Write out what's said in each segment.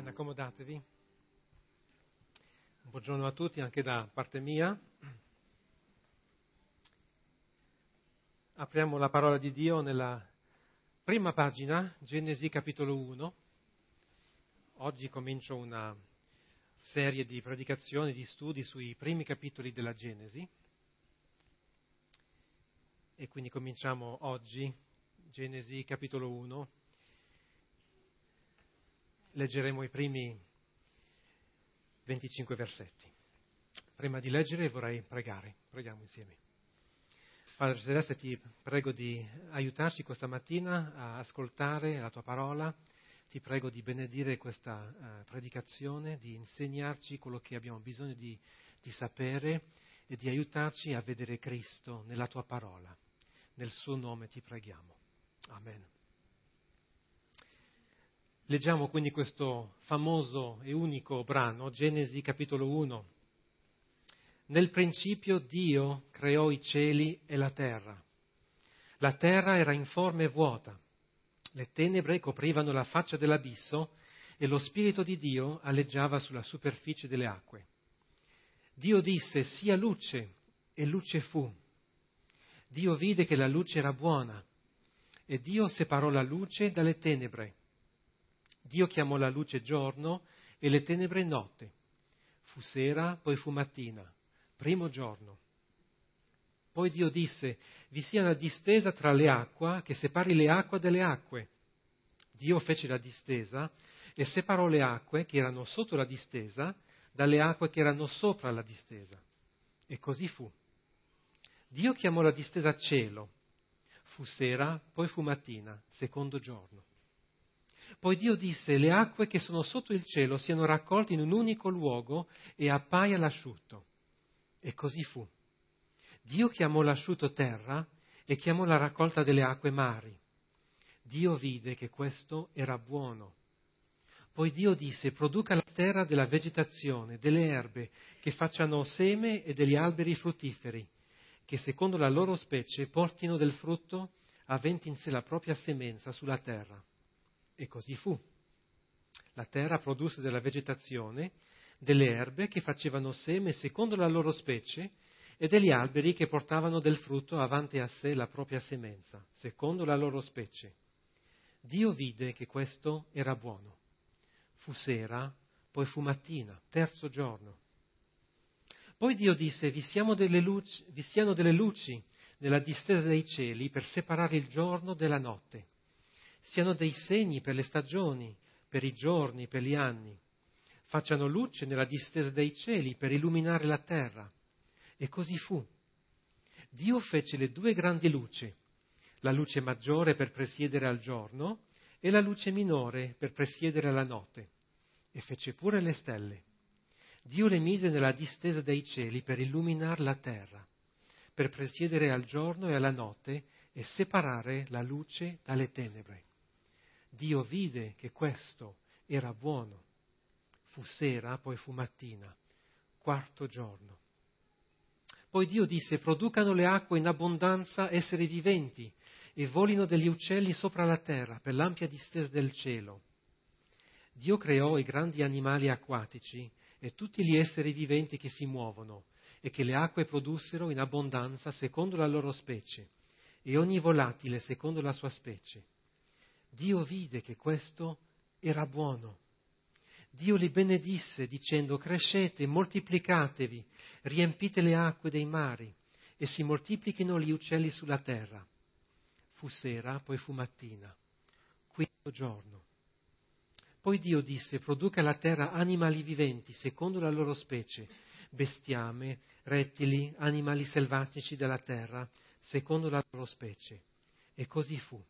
Accomodatevi. Buongiorno a tutti anche da parte mia. Apriamo la parola di Dio nella prima pagina, Genesi capitolo 1. Oggi comincio una serie di predicazioni, di studi sui primi capitoli della Genesi. E quindi cominciamo oggi, Genesi capitolo 1. Leggeremo i primi 25 versetti. Prima di leggere vorrei pregare. Preghiamo insieme. Padre Celeste, ti prego di aiutarci questa mattina a ascoltare la tua parola. Ti prego di benedire questa predicazione, di insegnarci quello che abbiamo bisogno di sapere e di aiutarci a vedere Cristo nella tua parola. Nel suo nome ti preghiamo. Amen. Leggiamo quindi questo famoso e unico brano, Genesi capitolo 1. Nel principio Dio creò i cieli e la terra. La terra era informe e vuota. Le tenebre coprivano la faccia dell'abisso e lo Spirito di Dio aleggiava sulla superficie delle acque. Dio disse: sia luce, e luce fu. Dio vide che la luce era buona e Dio separò la luce dalle tenebre. Dio chiamò la luce giorno e le tenebre notte. Fu sera, poi fu mattina, primo giorno. Poi Dio disse: vi sia una distesa tra le acque che separi le acque dalle acque. Dio fece la distesa e separò le acque che erano sotto la distesa dalle acque che erano sopra la distesa. E così fu. Dio chiamò la distesa cielo. Fu sera, poi fu mattina, secondo giorno. Poi Dio disse: le acque che sono sotto il cielo siano raccolte in un unico luogo e appaia l'asciutto. E così fu. Dio chiamò l'asciutto terra e chiamò la raccolta delle acque mari. Dio vide che questo era buono. Poi Dio disse: produca la terra della vegetazione, delle erbe che facciano seme e degli alberi fruttiferi, che secondo la loro specie portino del frutto aventi in sé la propria semenza sulla terra. E così fu. La terra produsse della vegetazione, delle erbe che facevano seme secondo la loro specie e degli alberi che portavano del frutto avanti a sé la propria semenza, secondo la loro specie. Dio vide che questo era buono. Fu sera, poi fu mattina, terzo giorno. Poi Dio disse: vi siano delle luci nella distesa dei cieli per separare il giorno dalla notte. Siano dei segni per le stagioni, per i giorni, per gli anni. Facciano luce nella distesa dei cieli per illuminare la terra. E così fu. Dio fece le due grandi luci, la luce maggiore per presiedere al giorno e la luce minore per presiedere alla notte. E fece pure le stelle. Dio le mise nella distesa dei cieli per illuminare la terra, per presiedere al giorno e alla notte e separare la luce dalle tenebre. Dio vide che questo era buono. Fu sera, poi fu mattina, quarto giorno. Poi Dio disse: producano le acque in abbondanza esseri viventi e volino degli uccelli sopra la terra per l'ampia distesa del cielo. Dio creò i grandi animali acquatici e tutti gli esseri viventi che si muovono e che le acque produssero in abbondanza secondo la loro specie e ogni volatile secondo la sua specie. Dio vide che questo era buono. Dio li benedisse dicendo: crescete, moltiplicatevi, riempite le acque dei mari e si moltiplichino gli uccelli sulla terra. Fu sera, poi fu mattina, quinto giorno. Poi Dio disse: produca la terra animali viventi secondo la loro specie, bestiame, rettili, animali selvatici della terra secondo la loro specie. E così fu.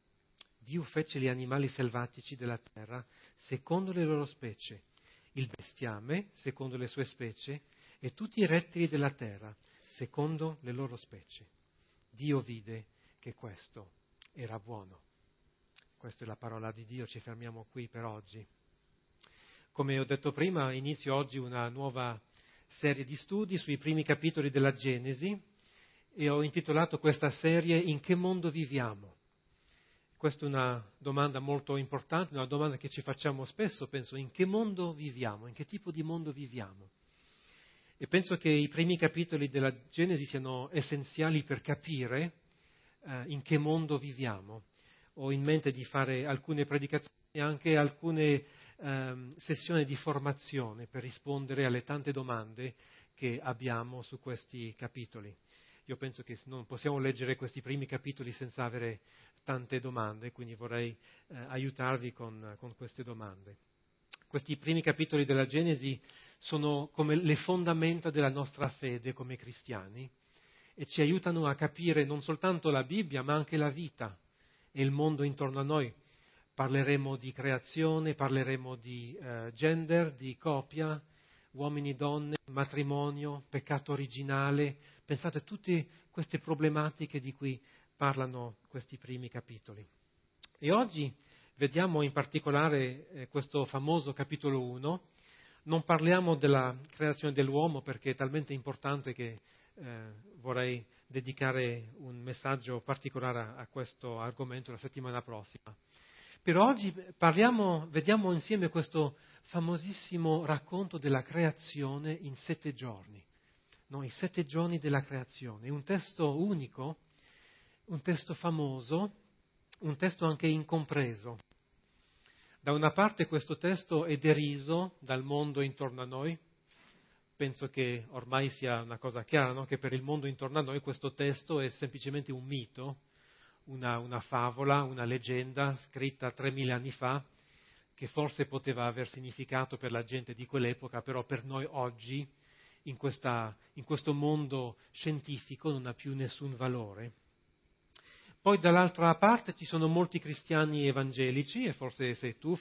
Dio fece gli animali selvatici della terra secondo le loro specie, il bestiame secondo le sue specie e tutti i rettili della terra secondo le loro specie. Dio vide che questo era buono. Questa è la parola di Dio, ci fermiamo qui per oggi. Come ho detto prima, inizio oggi una nuova serie di studi sui primi capitoli della Genesi e ho intitolato questa serie In che mondo viviamo? Questa è una domanda molto importante, una domanda che ci facciamo spesso, penso, in che mondo viviamo, in che tipo di mondo viviamo? E penso che i primi capitoli della Genesi siano essenziali per capire in che mondo viviamo. Ho in mente di fare alcune predicazioni e anche alcune sessioni di formazione per rispondere alle tante domande che abbiamo su questi capitoli. Io penso che non possiamo leggere questi primi capitoli senza avere tante domande, quindi vorrei aiutarvi con queste domande. Questi primi capitoli della Genesi sono come le fondamenta della nostra fede come cristiani e ci aiutano a capire non soltanto la Bibbia, ma anche la vita e il mondo intorno a noi. Parleremo di creazione, parleremo di gender, di coppia, uomini, donne, matrimonio, peccato originale. Pensate a tutte queste problematiche di cui parlano questi primi capitoli. E oggi vediamo in particolare questo famoso capitolo 1. Non parliamo della creazione dell'uomo perché è talmente importante che vorrei dedicare un messaggio particolare a questo argomento la settimana prossima. Per oggi vediamo insieme questo famosissimo racconto della creazione in 7 giorni. No, i 7 giorni della creazione. È un testo unico, un testo famoso, un testo anche incompreso. Da una parte questo testo è deriso dal mondo intorno a noi. Penso che ormai sia una cosa chiara, no? Che per il mondo intorno a noi questo testo è semplicemente un mito, una favola, una leggenda scritta 3000 anni fa, che forse poteva aver significato per la gente di quell'epoca, però per noi oggi, in questo mondo scientifico, non ha più nessun valore. Poi dall'altra parte ci sono molti cristiani evangelici, e forse sei tu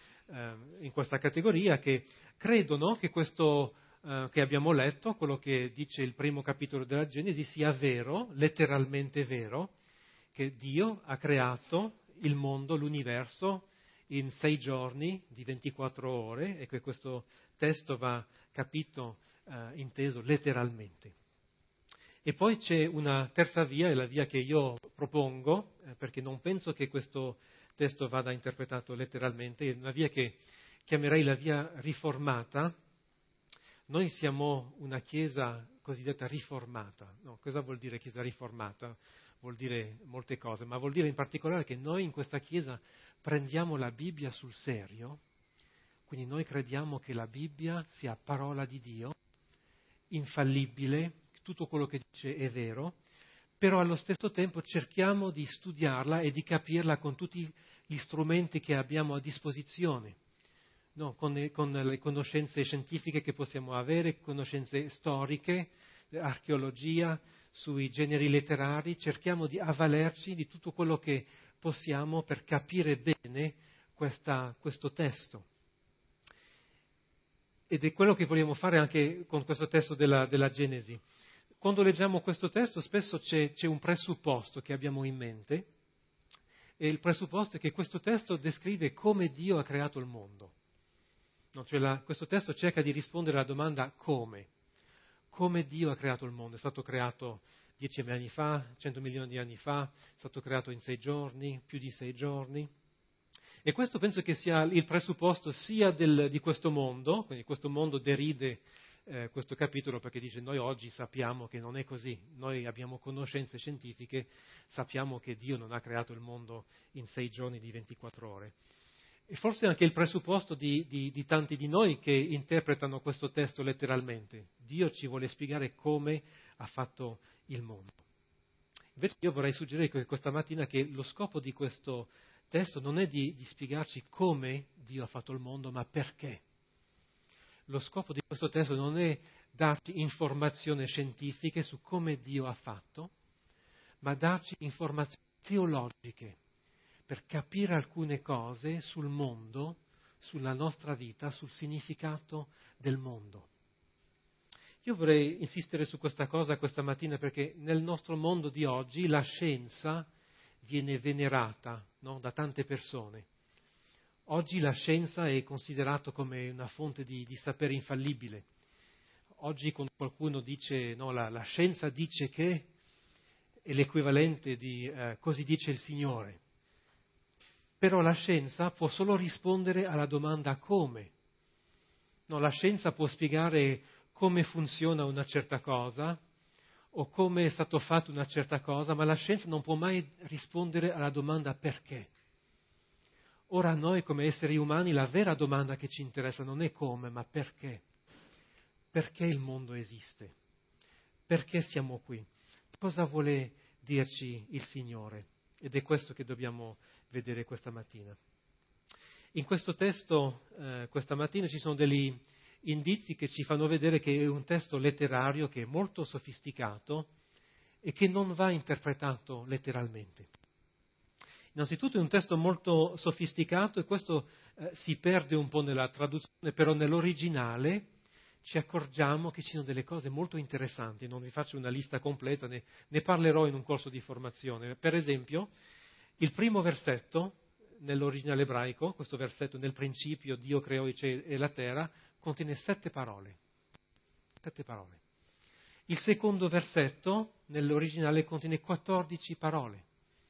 in questa categoria, che credono che questo che abbiamo letto, quello che dice il primo capitolo della Genesi, sia vero, letteralmente vero, che Dio ha creato il mondo, l'universo, in 6 giorni di 24 ore e che questo testo va capito, inteso letteralmente. E poi c'è una terza via, è la via che io propongo, perché non penso che questo testo vada interpretato letteralmente, è una via che chiamerei la via riformata. Noi siamo una chiesa cosiddetta riformata. No, cosa vuol dire chiesa riformata? Vuol dire molte cose, ma vuol dire in particolare che noi in questa chiesa prendiamo la Bibbia sul serio, quindi noi crediamo che la Bibbia sia parola di Dio, infallibile, tutto quello che dice è vero, però allo stesso tempo cerchiamo di studiarla e di capirla con tutti gli strumenti che abbiamo a disposizione, no? Con le conoscenze scientifiche che possiamo avere, conoscenze storiche, archeologia, sui generi letterari, cerchiamo di avvalerci di tutto quello che possiamo per capire bene questo testo. Ed è quello che vogliamo fare anche con questo testo della Genesi. Quando leggiamo questo testo spesso c'è un presupposto che abbiamo in mente, e il presupposto è che questo testo descrive come Dio ha creato il mondo. No, cioè questo testo cerca di rispondere alla domanda come. Come Dio ha creato il mondo. È stato creato 10.000 anni fa, 100 milioni di anni fa, è stato creato in 6 giorni, più di 6 giorni. E questo penso che sia il presupposto sia di questo mondo, quindi questo mondo deride questo capitolo perché dice noi oggi sappiamo che non è così, noi abbiamo conoscenze scientifiche, sappiamo che Dio non ha creato il mondo in 6 giorni di 24 ore. E forse anche il presupposto di tanti di noi che interpretano questo testo letteralmente. Dio ci vuole spiegare come ha fatto il mondo. Invece io vorrei suggerire questa mattina che lo scopo di questo testo non è di spiegarci come Dio ha fatto il mondo, ma perché. Lo scopo di questo testo non è darci informazioni scientifiche su come Dio ha fatto, ma darci informazioni teologiche per capire alcune cose sul mondo, sulla nostra vita, sul significato del mondo. Io vorrei insistere su questa cosa questa mattina perché nel nostro mondo di oggi la scienza viene venerata, no, da tante persone. Oggi la scienza è considerata come una fonte di sapere infallibile. Oggi quando qualcuno dice no, la scienza dice che è l'equivalente di così dice il Signore. Però la scienza può solo rispondere alla domanda come. No, la scienza può spiegare come funziona una certa cosa o come è stato fatto una certa cosa, ma la scienza non può mai rispondere alla domanda perché. Ora noi come esseri umani la vera domanda che ci interessa non è come, ma perché. Perché il mondo esiste? Perché siamo qui? Cosa vuole dirci il Signore? Ed è questo che dobbiamo vedere questa mattina. In questo testo, questa mattina, ci sono degli indizi che ci fanno vedere che è un testo letterario che è molto sofisticato e che non va interpretato letteralmente. Innanzitutto è un testo molto sofisticato e questo si perde un po' nella traduzione, però nell'originale ci accorgiamo che ci sono delle cose molto interessanti. Non vi faccio una lista completa, ne parlerò in un corso di formazione. Per esempio, il primo versetto nell'originale ebraico, questo versetto, nel principio Dio creò i cieli e la terra, contiene 7 parole. 7 parole. Il secondo versetto nell'originale contiene 14 parole.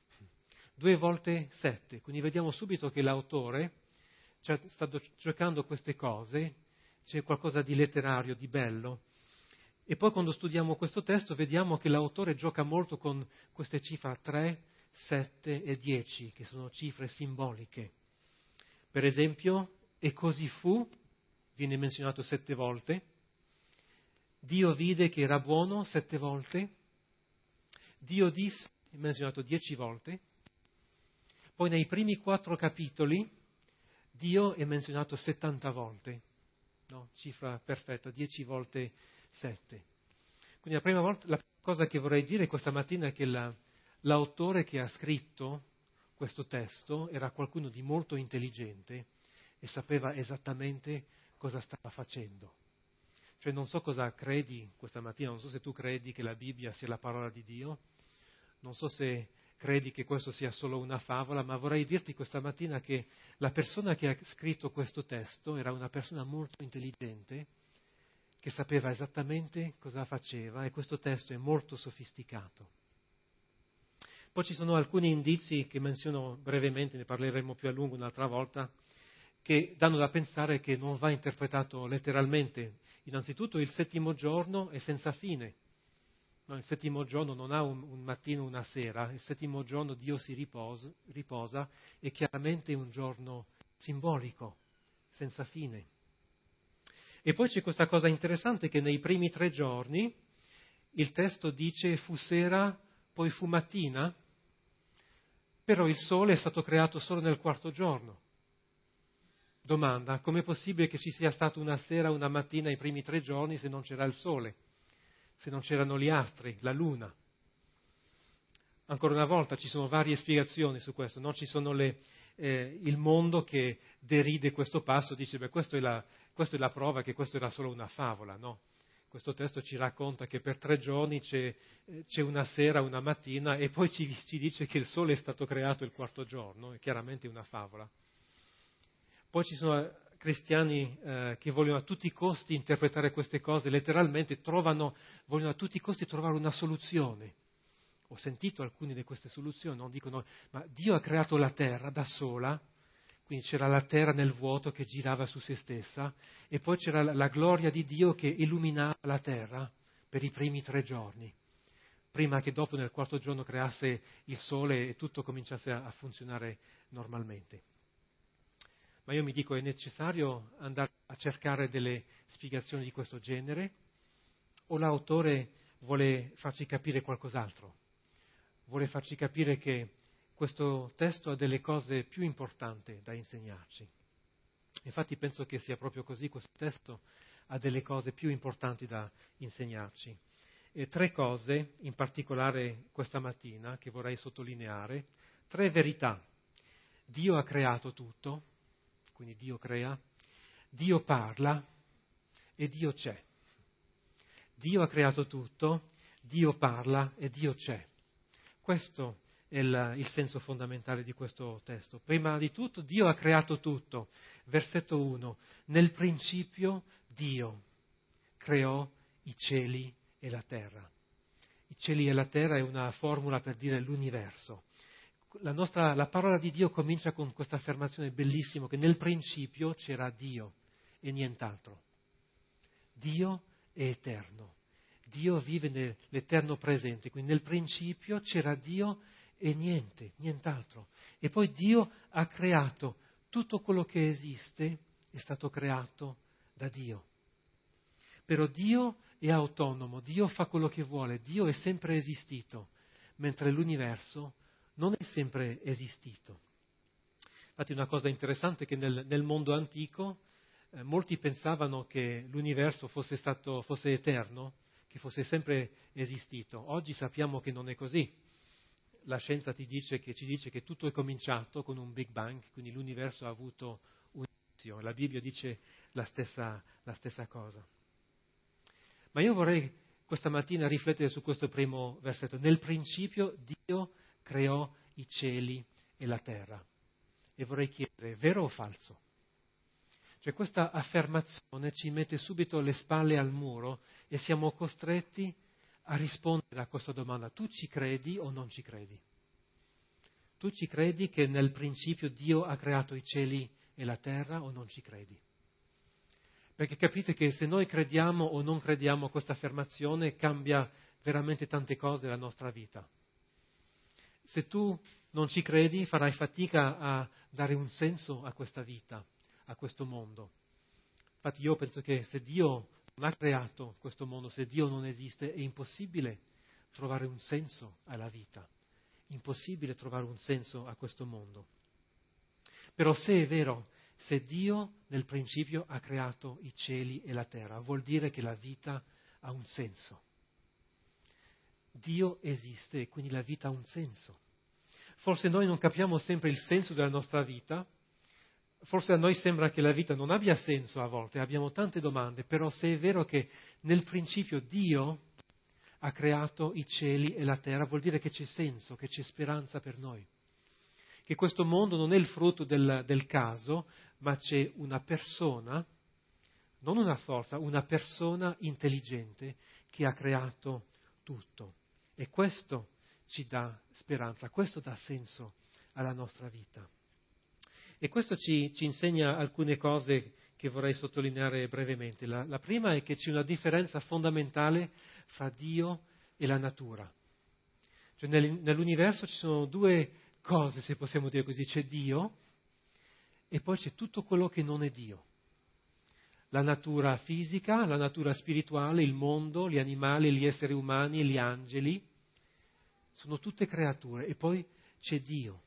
2 volte 7. Quindi vediamo subito che l'autore sta giocando queste cose, c'è qualcosa di letterario, di bello. E poi quando studiamo questo testo vediamo che l'autore gioca molto con queste cifre 3, 7 e 10, che sono cifre simboliche. Per esempio, e così fu, viene menzionato 7 volte, Dio vide che era buono 7 volte, Dio disse, è menzionato 10 volte, poi nei primi 4 capitoli Dio è menzionato 70 volte, no? Cifra perfetta, 10 volte 7. Quindi la prima cosa che vorrei dire questa mattina è che l'autore che ha scritto questo testo era qualcuno di molto intelligente e sapeva esattamente cosa stava facendo. Cioè non so cosa credi questa mattina, non so se tu credi che la Bibbia sia la parola di Dio, non so se credi che questo sia solo una favola, ma vorrei dirti questa mattina che la persona che ha scritto questo testo era una persona molto intelligente, che sapeva esattamente cosa faceva e questo testo è molto sofisticato. Poi ci sono alcuni indizi che menziono brevemente, ne parleremo più a lungo un'altra volta, che danno da pensare che non va interpretato letteralmente. Innanzitutto il 7° giorno è senza fine. No, il 7° giorno non ha un mattino, una sera, il 7° giorno Dio si riposa, è chiaramente un giorno simbolico, senza fine. E poi c'è questa cosa interessante che nei primi 3 giorni il testo dice fu sera, poi fu mattina, però il sole è stato creato solo nel 4° giorno. Domanda, com'è possibile che ci sia stata una sera, una mattina i primi 3 giorni se non c'era il sole, se non c'erano gli astri, la luna? Ancora una volta ci sono varie spiegazioni su questo, no? Ci sono il mondo che deride questo passo, dice questa è la prova che questo era solo una favola, no? Questo testo ci racconta che per 3 giorni c'è una sera, una mattina e poi ci dice che il sole è stato creato il 4° giorno, è chiaramente una favola. Poi ci sono cristiani che vogliono a tutti i costi interpretare queste cose, letteralmente vogliono a tutti i costi trovare una soluzione. Ho sentito alcune di queste soluzioni, non dicono, ma Dio ha creato la terra da sola, quindi c'era la terra nel vuoto che girava su se stessa, e poi c'era la gloria di Dio che illuminava la terra per i primi 3 giorni, prima che dopo nel 4° giorno creasse il sole e tutto cominciasse a funzionare normalmente. Ma io mi dico, è necessario andare a cercare delle spiegazioni di questo genere? O l'autore vuole farci capire qualcos'altro? Vuole farci capire che questo testo ha delle cose più importanti da insegnarci. Infatti penso che sia proprio così, questo testo ha delle cose più importanti da insegnarci. E 3 cose, in particolare questa mattina, che vorrei sottolineare, 3 verità. Dio ha creato tutto, quindi Dio crea, Dio parla e Dio c'è. Dio ha creato tutto, Dio parla e Dio c'è. Questo è il senso fondamentale di questo testo. Prima di tutto, Dio ha creato tutto. Versetto 1. Nel principio Dio creò i cieli e la terra. I cieli e la terra è una formula per dire l'universo. La parola di Dio comincia con questa affermazione bellissima che nel principio c'era Dio e nient'altro. Dio è eterno. Dio vive nell'eterno presente, quindi nel principio c'era Dio e nient'altro. E poi Dio ha creato tutto quello che esiste, è stato creato da Dio. Però Dio è autonomo, Dio fa quello che vuole, Dio è sempre esistito, mentre l'universo non è sempre esistito. Infatti una cosa interessante è che nel mondo antico molti pensavano che l'universo fosse eterno, che fosse sempre esistito. Oggi sappiamo che non è così. La scienza ci dice che tutto è cominciato con un Big Bang, quindi l'universo ha avuto un inizio. La Bibbia dice la stessa cosa. Ma io vorrei questa mattina riflettere su questo primo versetto. Nel principio Dio creò i cieli e la terra. E vorrei chiedere, vero o falso? Cioè questa affermazione ci mette subito le spalle al muro e siamo costretti a rispondere a questa domanda. Tu ci credi o non ci credi? Tu ci credi che nel principio Dio ha creato i cieli e la terra o non ci credi? Perché capite che se noi crediamo o non crediamo a questa affermazione cambia veramente tante cose nella nostra vita. Se tu non ci credi farai fatica a dare un senso a questa vita, a questo mondo. Infatti io penso che se Dio non ha creato questo mondo, se Dio non esiste, è impossibile trovare un senso alla vita, impossibile trovare un senso a questo mondo. Però se è vero, se Dio nel principio ha creato i cieli e la terra, vuol dire che la vita ha un senso. Dio esiste e quindi la vita ha un senso. Forse noi non capiamo sempre il senso della nostra vita, forse a noi sembra che la vita non abbia senso a volte, abbiamo tante domande, però se è vero che nel principio Dio ha creato i cieli e la terra, vuol dire che c'è senso, che c'è speranza per noi. Che questo mondo non è il frutto del caso, ma c'è una persona, non una forza, una persona intelligente che ha creato tutto. E questo ci dà speranza, questo dà senso alla nostra vita. E questo ci insegna alcune cose che vorrei sottolineare brevemente. La prima è che c'è una differenza fondamentale fra Dio e la natura. Cioè nell'universo ci sono due cose, se possiamo dire così, c'è Dio e poi c'è tutto quello che non è Dio. La natura fisica, la natura spirituale, il mondo, gli animali, gli esseri umani, gli angeli, sono tutte creature e poi c'è Dio.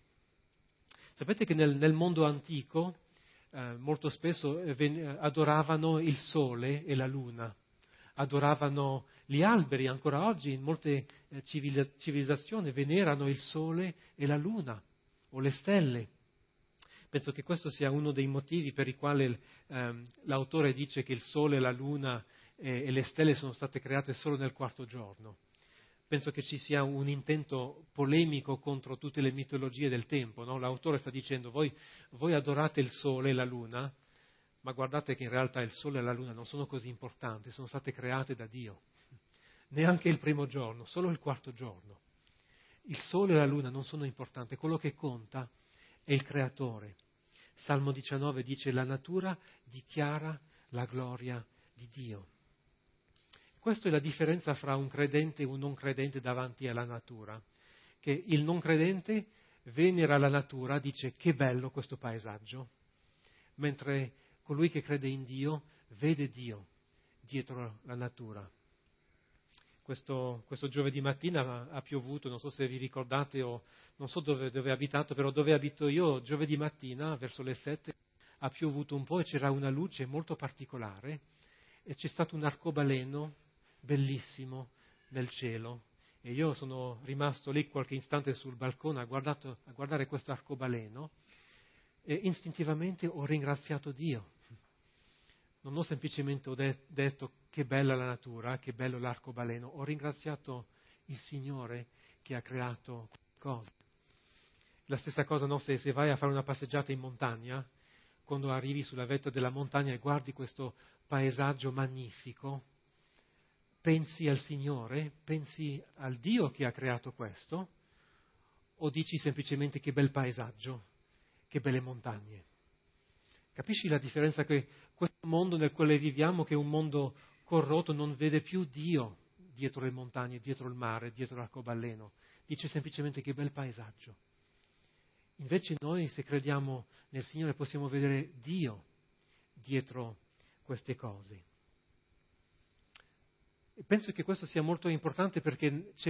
Sapete che nel mondo antico molto spesso adoravano il sole e la luna, adoravano gli alberi, ancora oggi in molte civilizzazioni venerano il sole e la luna o le stelle. Penso che questo sia uno dei motivi per i quali l'autore dice che il sole, la luna e le stelle sono state create solo nel quarto giorno. Penso che ci sia un intento polemico contro tutte le mitologie del tempo, no? L'autore sta dicendo voi adorate il sole e la luna, ma guardate che in realtà il sole e la luna non sono così importanti, sono state create da Dio. Neanche il primo giorno, solo il quarto giorno. Il sole e la luna non sono importanti, quello che conta è il creatore. Salmo 19 dice la natura dichiara la gloria di Dio. Questa è la differenza fra un credente e un non credente davanti alla natura, che il non credente venera la natura, dice che bello questo paesaggio, mentre colui che crede in Dio vede Dio dietro la natura. Questo giovedì mattina ha piovuto, non so se vi ricordate o non so dove abitate, però dove abito io giovedì mattina verso le 7 ha piovuto un po' e c'era una luce molto particolare e c'è stato un arcobaleno bellissimo nel cielo e io sono rimasto lì qualche istante sul balcone a guardare questo arcobaleno e istintivamente ho ringraziato Dio. Non ho semplicemente detto che bella la natura, che bello l'arcobaleno, ho ringraziato il Signore che ha creato cose. La stessa cosa no, se vai a fare una passeggiata in montagna, quando arrivi sulla vetta della montagna e guardi questo paesaggio magnifico, pensi al Signore, pensi al Dio che ha creato questo, o dici semplicemente che bel paesaggio, che belle montagne? Capisci la differenza che questo mondo nel quale viviamo, che è un mondo corrotto, non vede più Dio dietro le montagne, dietro il mare, dietro l'arcobaleno, dice semplicemente che bel paesaggio. Invece noi, se crediamo nel Signore, possiamo vedere Dio dietro queste cose. E penso che questo sia molto importante perché c'è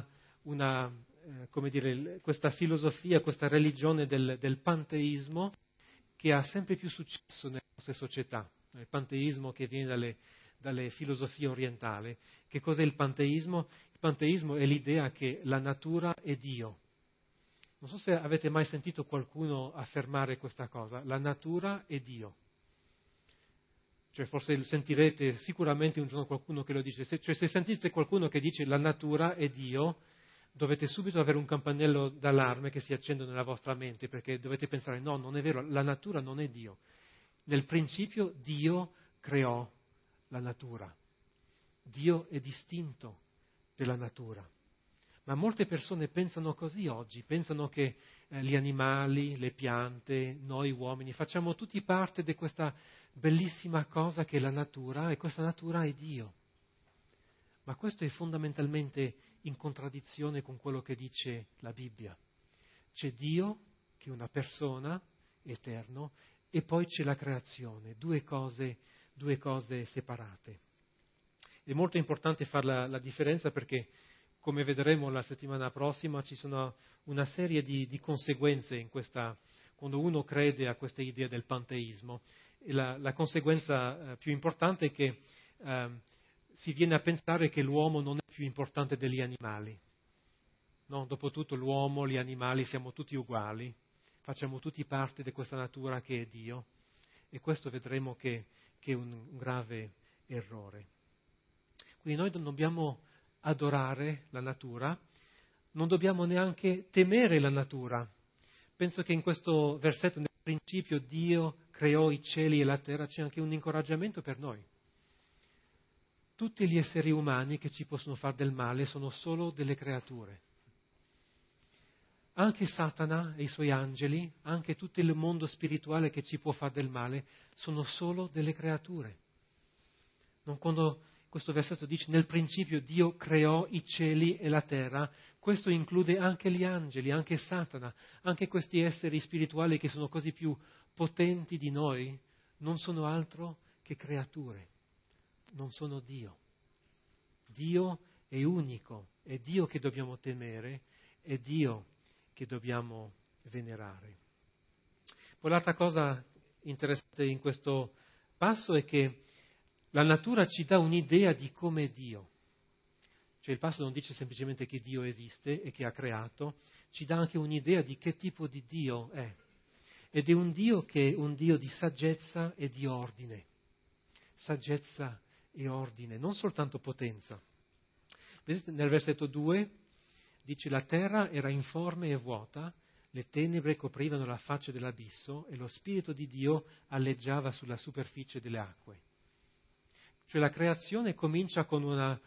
questa filosofia, questa religione del panteismo che ha sempre più successo nelle nostre società. Il panteismo che viene dalle filosofie orientali. Che cos'è il panteismo? Il panteismo è l'idea che la natura è Dio. Non so se avete mai sentito qualcuno affermare questa cosa. La natura è Dio. Cioè, forse sentirete sicuramente un giorno qualcuno che lo dice. Se sentite qualcuno che dice la natura è Dio, dovete subito avere un campanello d'allarme che si accende nella vostra mente, perché dovete pensare, no, non è vero, la natura non è Dio. Nel principio Dio creò la natura. Dio è distinto dalla natura. Ma molte persone pensano così oggi, pensano che gli animali, le piante, noi uomini, facciamo tutti parte di questa bellissima cosa che è la natura, e questa natura è Dio. Ma questo è fondamentalmente in contraddizione con quello che dice la Bibbia. C'è Dio, che è una persona, eterno, e poi c'è la creazione, due cose separate. È molto importante fare la differenza perché, come vedremo la settimana prossima, ci sono una serie di conseguenze in quando uno crede a questa idea del panteismo. E la conseguenza più importante è che si viene a pensare che l'uomo non è più importante degli animali. No? Dopotutto l'uomo, gli animali, siamo tutti uguali, facciamo tutti parte di questa natura che è Dio, e questo vedremo che è un grave errore. Quindi noi non dobbiamo adorare la natura, non dobbiamo neanche temere la natura. Penso che in questo versetto, nel principio, Dio creò i cieli e la terra, c'è anche un incoraggiamento per noi. Tutti gli esseri umani che ci possono fare del male sono solo delle creature. Anche Satana e i suoi angeli, anche tutto il mondo spirituale che ci può fare del male, sono solo delle creature. Non quando questo versetto dice nel principio Dio creò i cieli e la terra, questo include anche gli angeli, anche Satana, anche questi esseri spirituali che sono così più potenti di noi, non sono altro che creature, non sono Dio. Dio è unico, è Dio che dobbiamo temere, è Dio che dobbiamo venerare. Poi l'altra cosa interessante in questo passo è che la natura ci dà un'idea di come è Dio. Cioè il passo non dice semplicemente che Dio esiste e che ha creato, ci dà anche un'idea di che tipo di Dio è. Ed è un Dio che è un Dio di saggezza e di ordine. Saggezza e ordine, non soltanto potenza. Vedete nel versetto 2 dice la terra era informe e vuota, le tenebre coprivano la faccia dell'abisso e lo Spirito di Dio alleggiava sulla superficie delle acque. Cioè la creazione comincia con una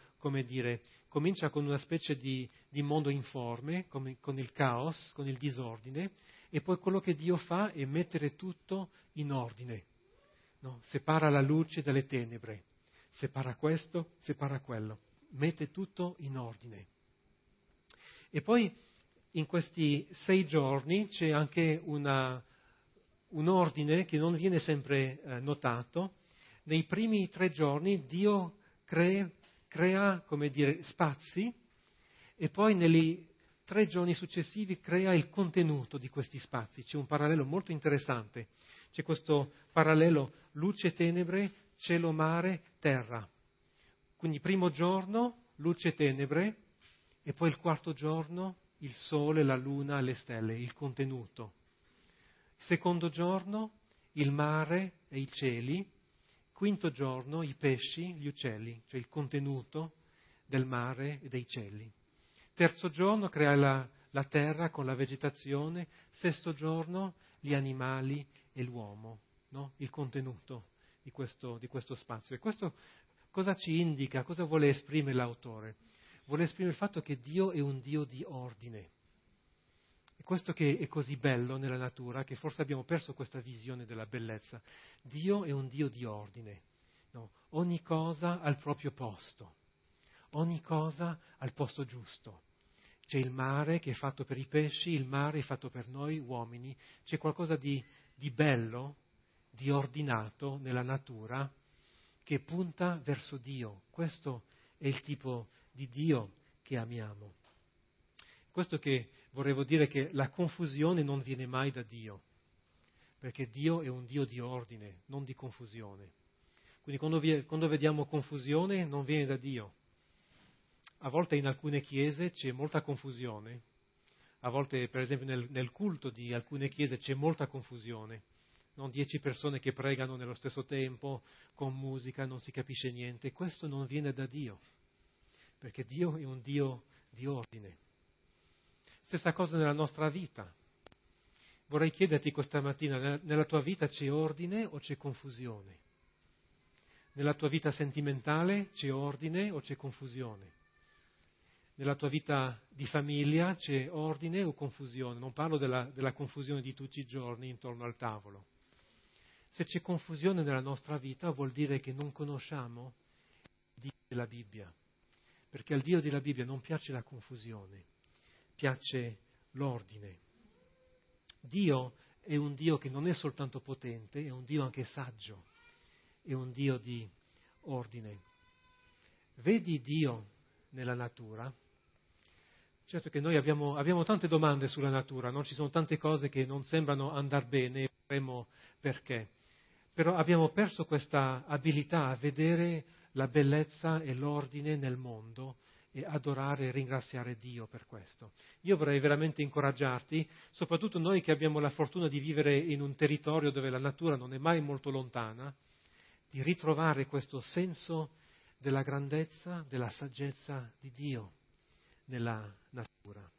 specie di mondo informe, con il caos, con il disordine, e poi quello che Dio fa è mettere tutto in ordine. No? Separa la luce dalle tenebre, separa questo, separa quello, mette tutto in ordine. E poi in questi 6 giorni c'è anche un ordine che non viene sempre notato. Nei primi 3 giorni Dio crea spazi, e poi nei 3 giorni successivi crea il contenuto di questi spazi. C'è un parallelo molto interessante. C'è questo parallelo luce, tenebre, cielo, mare, terra. Quindi primo giorno luce, tenebre, e poi il 4º giorno il sole, la luna, le stelle, il contenuto. Secondo giorno il mare e i cieli. 5º giorno i pesci, gli uccelli, cioè il contenuto del mare e dei cieli. 3º giorno crea la terra con la vegetazione. 6º giorno gli animali e l'uomo, no? Il contenuto di questo spazio. E questo cosa ci indica? Cosa vuole esprimere l'autore? Vuole esprimere il fatto che Dio è un Dio di ordine. questo che è così bello nella natura, che forse abbiamo perso questa visione della bellezza. Dio è un Dio di ordine, no? Ogni cosa al proprio posto, ogni cosa al posto giusto. C'è il mare che è fatto per i pesci, il mare è fatto per noi uomini, c'è qualcosa di bello, di ordinato nella natura che punta verso Dio. Questo è il tipo di Dio che amiamo. Questo che volevo dire che la confusione non viene mai da Dio, perché Dio è un Dio di ordine, non di confusione. Quindi quando vediamo confusione non viene da Dio. A volte in alcune chiese c'è molta confusione, a volte per esempio nel culto di alcune chiese c'è molta confusione, non 10 persone che pregano nello stesso tempo, con musica, non si capisce niente. Questo non viene da Dio, perché Dio è un Dio di ordine. Stessa cosa nella nostra vita. Vorrei chiederti questa mattina, nella tua vita c'è ordine o c'è confusione? Nella tua vita sentimentale c'è ordine o c'è confusione? Nella tua vita di famiglia c'è ordine o confusione? Non parlo della confusione di tutti i giorni intorno al tavolo. Se c'è confusione nella nostra vita vuol dire che non conosciamo il Dio della Bibbia, perché al Dio della Bibbia non piace la confusione, piace l'ordine. Dio è un Dio che non è soltanto potente, è un Dio anche saggio, è un Dio di ordine. Vedi Dio nella natura? Certo che noi abbiamo tante domande sulla natura, no? Ci sono tante cose che non sembrano andare bene e vedremo perché. Però abbiamo perso questa abilità a vedere la bellezza e l'ordine nel mondo e adorare e ringraziare Dio per questo. Io vorrei veramente incoraggiarti, soprattutto noi che abbiamo la fortuna di vivere in un territorio dove la natura non è mai molto lontana, di ritrovare questo senso della grandezza, della saggezza di Dio nella natura.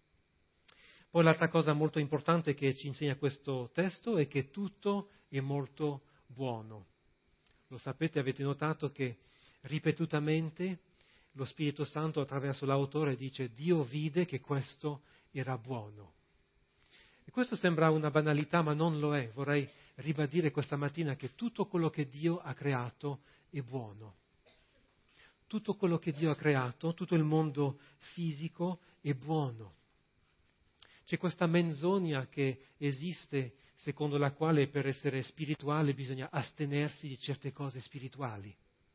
Poi l'altra cosa molto importante che ci insegna questo testo è che tutto è molto buono. Lo sapete, avete notato che ripetutamente lo Spirito Santo attraverso l'autore dice Dio vide che questo era buono. E questo sembra una banalità, ma non lo è. Vorrei ribadire questa mattina che tutto quello che Dio ha creato è buono. Tutto quello che Dio ha creato, tutto il mondo fisico è buono. C'è questa menzogna che esiste secondo la quale per essere spirituale bisogna astenersi di certe cose spirituali.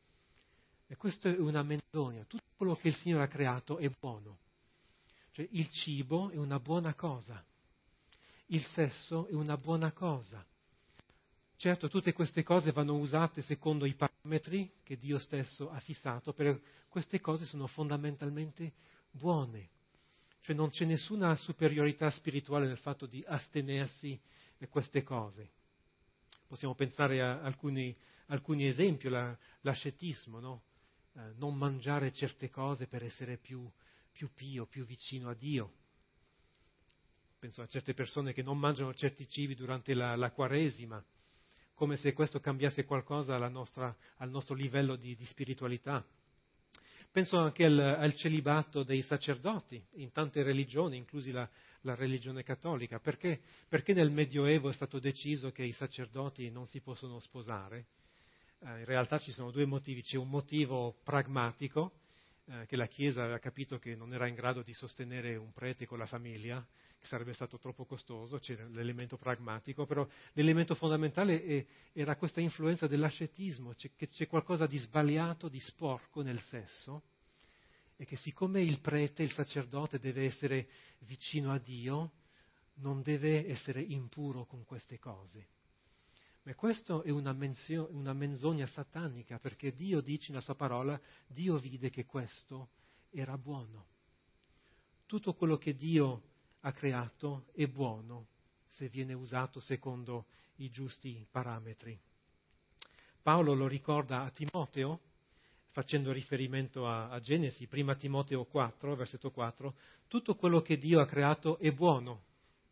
E questa è una menzogna. Tutto quello che il Signore ha creato è buono. Cioè il cibo è una buona cosa. Il sesso è una buona cosa. Certo, tutte queste cose vanno usate secondo i parametri che Dio stesso ha fissato, però queste cose sono fondamentalmente buone. Cioè non c'è nessuna superiorità spirituale nel fatto di astenersi da queste cose. Possiamo pensare a alcuni esempi, l'ascetismo, no? Non mangiare certe cose per essere più pio, più vicino a Dio. Penso a certe persone che non mangiano certi cibi durante la Quaresima, come se questo cambiasse qualcosa al nostro livello di spiritualità. Penso anche al celibato dei sacerdoti in tante religioni, inclusi la religione cattolica. Perché nel Medioevo è stato deciso che i sacerdoti non si possono sposare? In realtà ci sono due motivi. C'è un motivo pragmatico, che la Chiesa aveva capito che non era in grado di sostenere un prete con la famiglia, che sarebbe stato troppo costoso, c'era l'elemento pragmatico, però l'elemento fondamentale era questa influenza dell'ascetismo, che c'è qualcosa di sbagliato, di sporco nel sesso, e che siccome il prete, il sacerdote deve essere vicino a Dio, non deve essere impuro con queste cose. Ma questo è una menzogna satanica, perché Dio dice nella sua parola, Dio vide che questo era buono. Tutto quello che Dio ha creato è buono se viene usato secondo i giusti parametri. Paolo lo ricorda a Timoteo, facendo riferimento a Genesi, 1 Timoteo 4, versetto 4, tutto quello che Dio ha creato è buono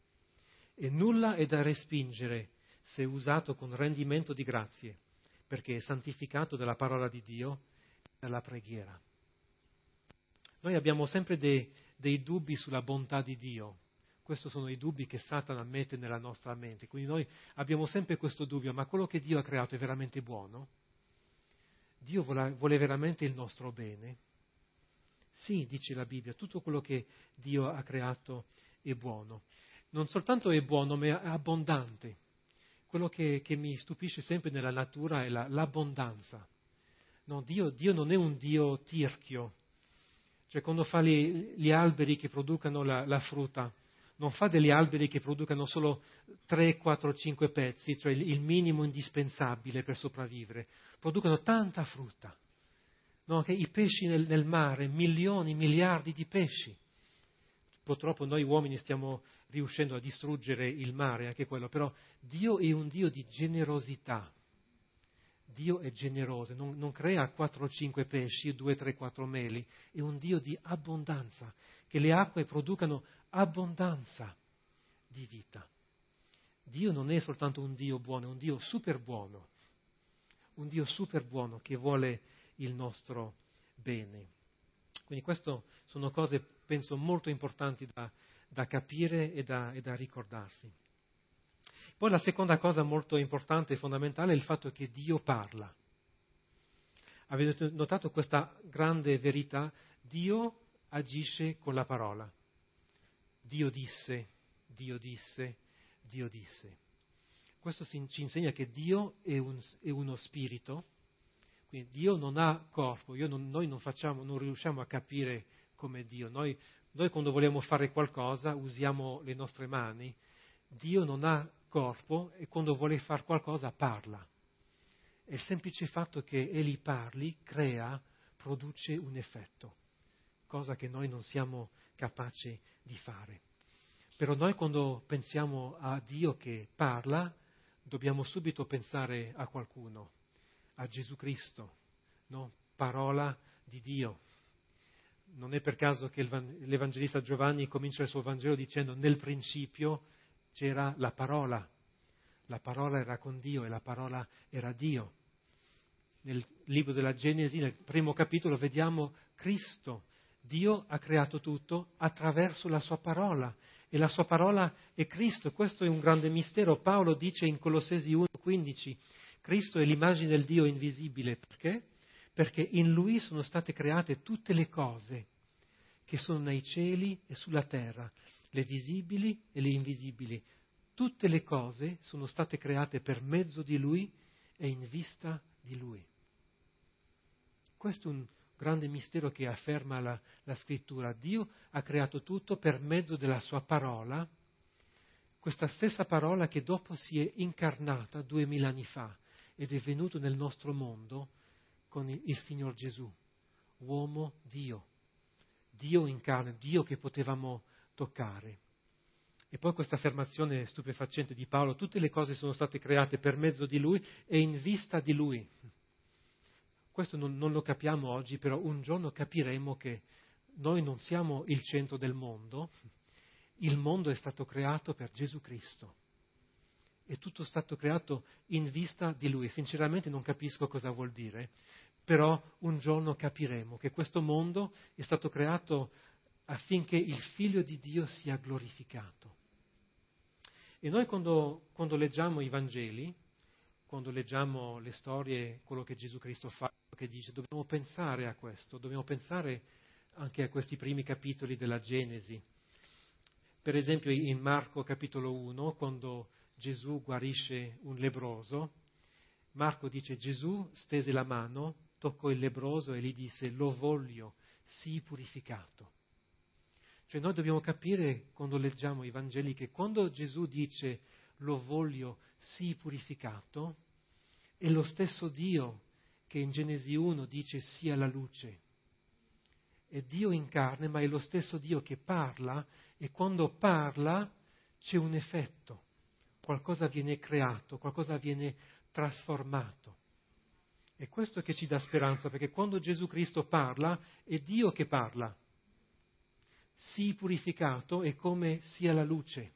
e nulla è da respingere se usato con rendimento di grazie, perché è santificato dalla parola di Dio e dalla preghiera. Noi abbiamo sempre dei dubbi sulla bontà di Dio. Questi sono i dubbi che Satana mette nella nostra mente. Quindi noi abbiamo sempre questo dubbio, ma quello che Dio ha creato è veramente buono? Dio vuole veramente il nostro bene? Sì, dice la Bibbia, tutto quello che Dio ha creato è buono. Non soltanto è buono, ma è abbondante. Quello che mi stupisce sempre nella natura è l'abbondanza. No, Dio non è un Dio tirchio. Cioè quando fa gli alberi che producano la frutta, non fa degli alberi che producano solo 3, 4, 5 pezzi, cioè il minimo indispensabile per sopravvivere. Producono tanta frutta. No, che i pesci nel mare, milioni, miliardi di pesci. Purtroppo noi uomini stiamo riuscendo a distruggere il mare, anche quello, però Dio è un Dio di generosità. Dio è generoso, non crea 4 o 5 pesci, 2, 3, 4 meli, è un Dio di abbondanza, che le acque producano abbondanza di vita. Dio non è soltanto un Dio buono, è un Dio super buono che vuole il nostro bene. Quindi queste sono cose, penso, molto importanti da capire e da ricordarsi. Poi la seconda cosa molto importante e fondamentale è il fatto che Dio parla. Avete notato questa grande verità? Dio agisce con la parola. Dio disse, Dio disse, Dio disse. Questo ci insegna che Dio è uno spirito, quindi Dio non ha corpo, noi non riusciamo a capire come Dio. Noi quando vogliamo fare qualcosa usiamo le nostre mani. Dio non ha corpo e quando vuole fare qualcosa parla. E il semplice fatto che Egli parli produce un effetto, cosa che noi non siamo capaci di fare. Però noi quando pensiamo a Dio che parla, dobbiamo subito pensare a qualcuno, a Gesù Cristo, no? Parola di Dio. Non è per caso che l'Evangelista Giovanni comincia il suo Vangelo dicendo nel principio c'era la parola era con Dio e la parola era Dio. Nel libro della Genesi, nel primo capitolo, vediamo Cristo. Dio ha creato tutto attraverso la sua parola e la sua parola è Cristo. Questo è un grande mistero. Paolo dice in Colossesi 1,15: Cristo è l'immagine del Dio invisibile. Perché? Perché in Lui sono state create tutte le cose che sono nei cieli e sulla terra, le visibili e le invisibili. Tutte le cose sono state create per mezzo di Lui e in vista di Lui. Questo è un grande mistero che afferma la Scrittura. Dio ha creato tutto per mezzo della Sua parola, questa stessa parola che dopo si è incarnata 2000 anni fa ed è venuto nel nostro mondo con il Signor Gesù, uomo Dio, Dio in carne, Dio che potevamo toccare. E poi questa affermazione stupefacente di Paolo: tutte le cose sono state create per mezzo di Lui e in vista di Lui. Questo non lo capiamo oggi, però un giorno capiremo che noi non siamo il centro del mondo, il mondo è stato creato per Gesù Cristo. È tutto stato creato in vista di Lui. Sinceramente non capisco cosa vuol dire, però un giorno capiremo che questo mondo è stato creato affinché il Figlio di Dio sia glorificato. E noi quando leggiamo i Vangeli, quando leggiamo le storie, quello che Gesù Cristo fa, quello che dice, dobbiamo pensare a questo, dobbiamo pensare anche a questi primi capitoli della Genesi. Per esempio in Marco capitolo 1, quando Gesù guarisce un lebbroso, Marco dice: Gesù stese la mano, toccò il lebbroso e gli disse: lo voglio, sii purificato. Cioè noi dobbiamo capire quando leggiamo i Vangeli che quando Gesù dice lo voglio, sii purificato, è lo stesso Dio che in Genesi 1 dice sia la luce. È Dio in carne, ma è lo stesso Dio che parla, e quando parla c'è un effetto, qualcosa viene creato, qualcosa viene trasformato. È questo che ci dà speranza, perché quando Gesù Cristo parla è Dio che parla. Sii purificato è come sia la luce.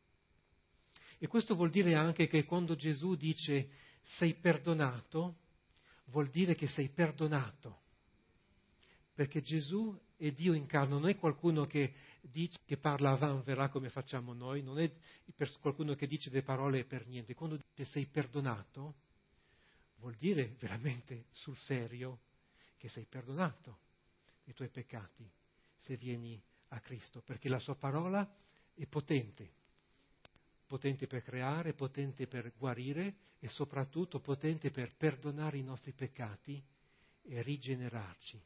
E questo vuol dire anche che quando Gesù dice sei perdonato, vuol dire che sei perdonato. Perché Gesù è Dio incarno, non è qualcuno che dice, che parla a vanvera come facciamo noi, non è qualcuno che dice delle parole per niente. Quando dice sei perdonato, vuol dire veramente sul serio che sei perdonato dei tuoi peccati se vieni a Cristo, perché la sua parola è potente per creare, potente per guarire e soprattutto potente per perdonare i nostri peccati e rigenerarci.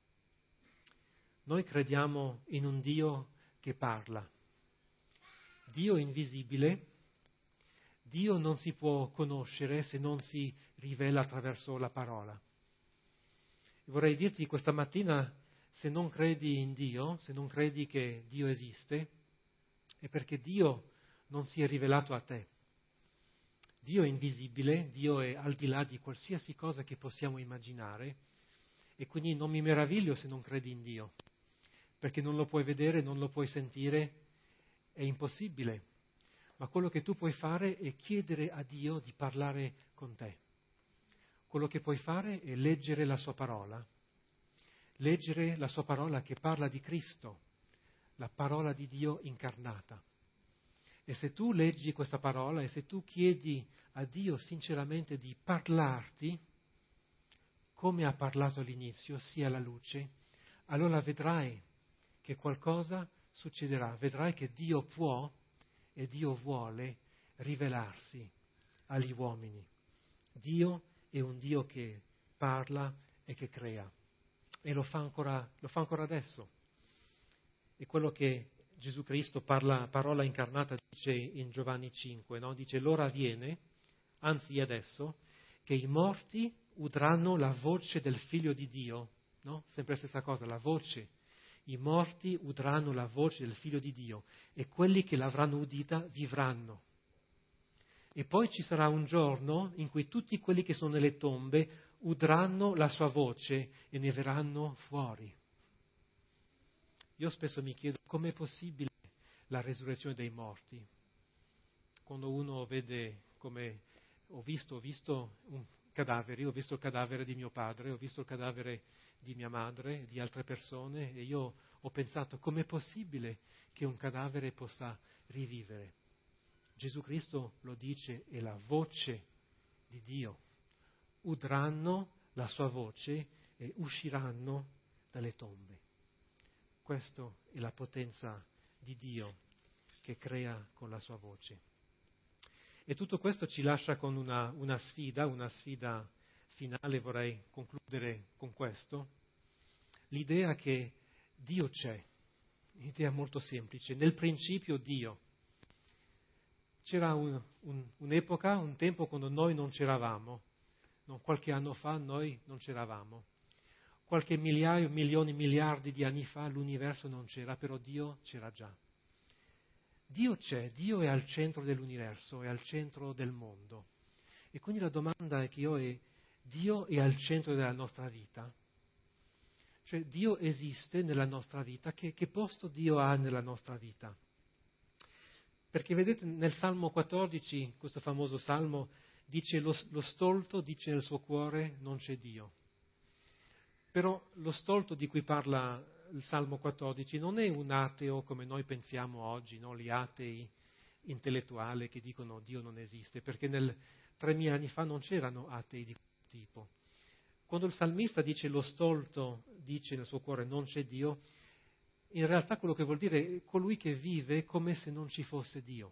Noi crediamo in un Dio che parla. Dio è invisibile, Dio non si può conoscere se non si rivela attraverso la parola. E vorrei dirti questa mattina, se non credi in Dio, se non credi che Dio esiste, è perché Dio non si è rivelato a te. Dio è invisibile, Dio è al di là di qualsiasi cosa che possiamo immaginare e quindi non mi meraviglio se non credi in Dio, perché non lo puoi vedere, non lo puoi sentire, è impossibile. Ma quello che tu puoi fare è chiedere a Dio di parlare con te. Quello che puoi fare è leggere la sua parola che parla di Cristo, la parola di Dio incarnata. E se tu leggi questa parola e se tu chiedi a Dio sinceramente di parlarti, come ha parlato all'inizio, sia la luce, allora vedrai che qualcosa succederà, vedrai che Dio può e Dio vuole rivelarsi agli uomini. Dio è un Dio che parla e che crea e lo fa ancora adesso. È quello che Gesù Cristo, parola incarnata, dice in Giovanni 5, no? Dice l'ora viene, anzi adesso, che i morti udranno la voce del Figlio di Dio, no? Sempre la stessa cosa, la voce. I morti udranno la voce del Figlio di Dio e quelli che l'avranno udita vivranno. E poi ci sarà un giorno in cui tutti quelli che sono nelle tombe udranno la sua voce e ne verranno fuori. Io spesso mi chiedo com'è possibile la resurrezione dei morti. Quando uno vede come ho visto cadaveri, ho visto il cadavere di mio padre, ho visto il cadavere di mia madre, di altre persone e io ho pensato com'è possibile che un cadavere possa rivivere. Gesù Cristo lo dice, è la voce di Dio. Udranno la sua voce e usciranno dalle tombe. Questa è la potenza di Dio che crea con la sua voce. E tutto questo ci lascia con una sfida finale, vorrei concludere con questo. L'idea che Dio c'è, un'idea molto semplice. Nel principio Dio. C'era un'epoca, un tempo quando noi non c'eravamo. Qualche anno fa noi non c'eravamo. Qualche migliaio, milioni, miliardi di anni fa l'universo non c'era, però Dio c'era già. Dio c'è, Dio è al centro dell'universo, è al centro del mondo. E quindi la domanda che io è, Dio è al centro della nostra vita? Cioè Dio esiste nella nostra vita, che posto Dio ha nella nostra vita? Perché vedete nel Salmo 14, questo famoso Salmo, dice lo stolto dice nel suo cuore non c'è Dio. Però lo stolto di cui parla il Salmo 14 non è un ateo come noi pensiamo oggi, no? Gli atei intellettuali che dicono Dio non esiste, perché 3000 anni fa non c'erano atei di questo tipo. Quando il salmista dice lo stolto dice nel suo cuore non c'è Dio, in realtà quello che vuol dire è colui che vive come se non ci fosse Dio.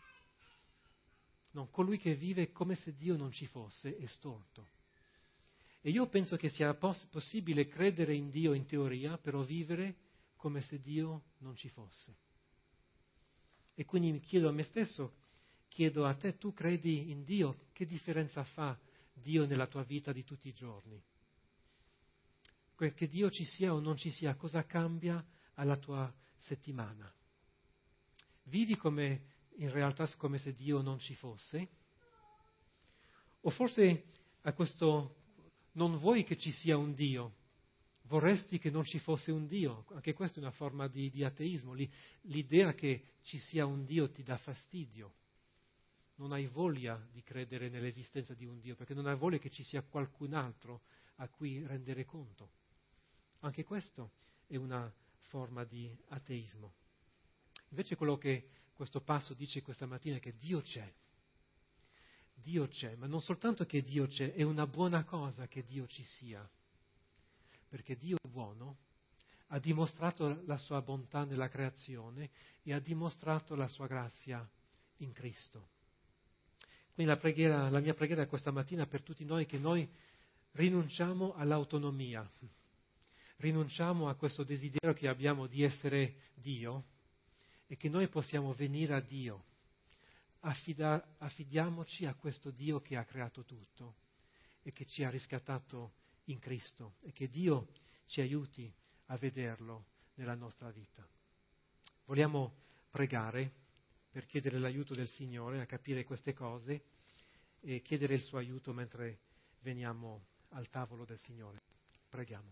No, colui che vive come se Dio non ci fosse è stolto. E io penso che sia possibile credere in Dio in teoria, però vivere come se Dio non ci fosse. E quindi mi chiedo a me stesso, chiedo a te, tu credi in Dio? Che differenza fa Dio nella tua vita di tutti i giorni? Che Dio ci sia o non ci sia, cosa cambia alla tua settimana? Vivi in realtà come se Dio non ci fosse? O forse a questo non vuoi che ci sia un Dio, vorresti che non ci fosse un Dio, anche questa è una forma di ateismo, l'idea che ci sia un Dio ti dà fastidio, non hai voglia di credere nell'esistenza di un Dio, perché non hai voglia che ci sia qualcun altro a cui rendere conto. Anche questo è una forma di ateismo. Invece quello che questo passo dice questa mattina è che Dio c'è. Dio c'è, ma non soltanto che Dio c'è, è una buona cosa che Dio ci sia, perché Dio è buono, ha dimostrato la sua bontà nella creazione e ha dimostrato la sua grazia in Cristo. Quindi la mia preghiera questa mattina per tutti noi è che noi rinunciamo all'autonomia, rinunciamo a questo desiderio che abbiamo di essere Dio e che noi possiamo venire a Dio. Affidiamoci a questo Dio che ha creato tutto e che ci ha riscattato in Cristo e che Dio ci aiuti a vederlo nella nostra vita. Vogliamo pregare per chiedere l'aiuto del Signore a capire queste cose e chiedere il suo aiuto mentre veniamo al tavolo del Signore. Preghiamo.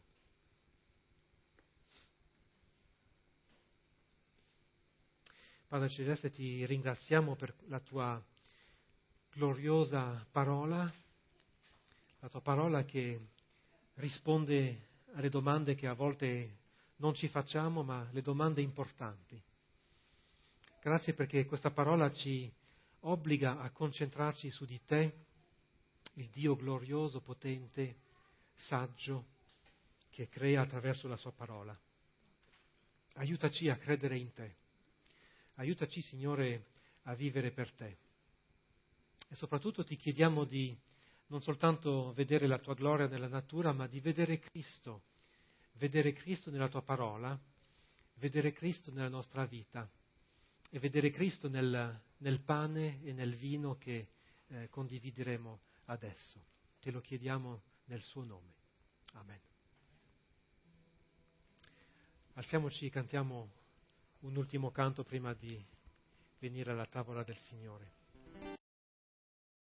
Padre Celeste, ti ringraziamo per la tua gloriosa parola, la tua parola che risponde alle domande che a volte non ci facciamo, ma le domande importanti. Grazie perché questa parola ci obbliga a concentrarci su di te, il Dio glorioso, potente, saggio, che crea attraverso la sua parola. Aiutaci a credere in te. Aiutaci, Signore, a vivere per te. E soprattutto ti chiediamo di non soltanto vedere la tua gloria nella natura, ma di vedere Cristo nella tua parola, vedere Cristo nella nostra vita e vedere Cristo nel pane e nel vino che condivideremo adesso. Te lo chiediamo nel suo nome. Amen. Alziamoci e cantiamo un ultimo canto prima di venire alla tavola del Signore.